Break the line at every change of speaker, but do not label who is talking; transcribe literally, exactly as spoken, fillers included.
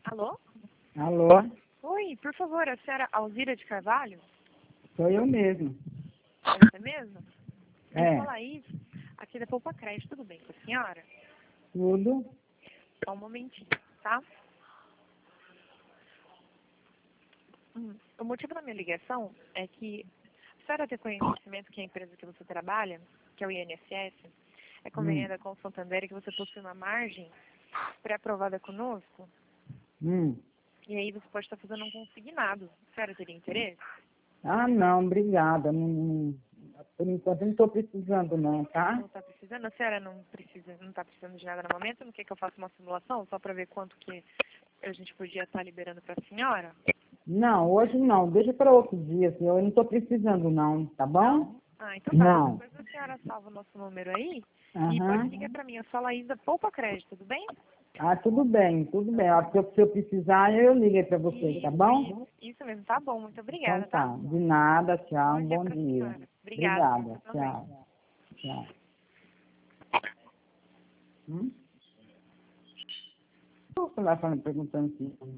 Alô?
Alô?
Oi, por favor, a senhora Alzira de Carvalho?
Sou eu mesmo.
É você mesmo?
É.
Fala aí, aqui da Poupa Crédito, tudo bem com a senhora?
Tudo?
Só um momentinho, tá? Hum, o motivo da minha ligação é que a senhora tem conhecimento que a empresa que você trabalha, que é o I N S S, é conveniada
Hum.
com o Santander e que você possui uma margem pré-aprovada conosco,
Hum.
e aí você pode estar fazendo um consignado. A senhora teria interesse?
Ah, não, obrigada. Não, não- por enquanto eu não estou precisando não, tá?
Não está precisando? A senhora não precisa, não está precisando de nada no momento? Não quer que eu faça uma simulação só para ver quanto que a gente podia estar liberando para a senhora?
Não, hoje não. Deixa para outro dia, assim. Eu não estou precisando não, tá bom?
Ah, então tá.
Não.
Depois a senhora salva o nosso número aí e pode
Aham.
ligar para mim. Eu sou a Laísa Poupa Crédito, tudo bem?
Ah, tudo bem, tudo bem. Ah, Se eu, se eu precisar, eu ligo para você, tá
Isso,
bom?
isso, isso mesmo. Tá bom, muito
Então
obrigada, tá?
tá. De nada, tchau.
Bom
Um
dia
bom
para a
dia.
senhora. Obrigada, pra você
Obrigada,
também.
tchau. Tchau. Hum? Vou falar falando, perguntando se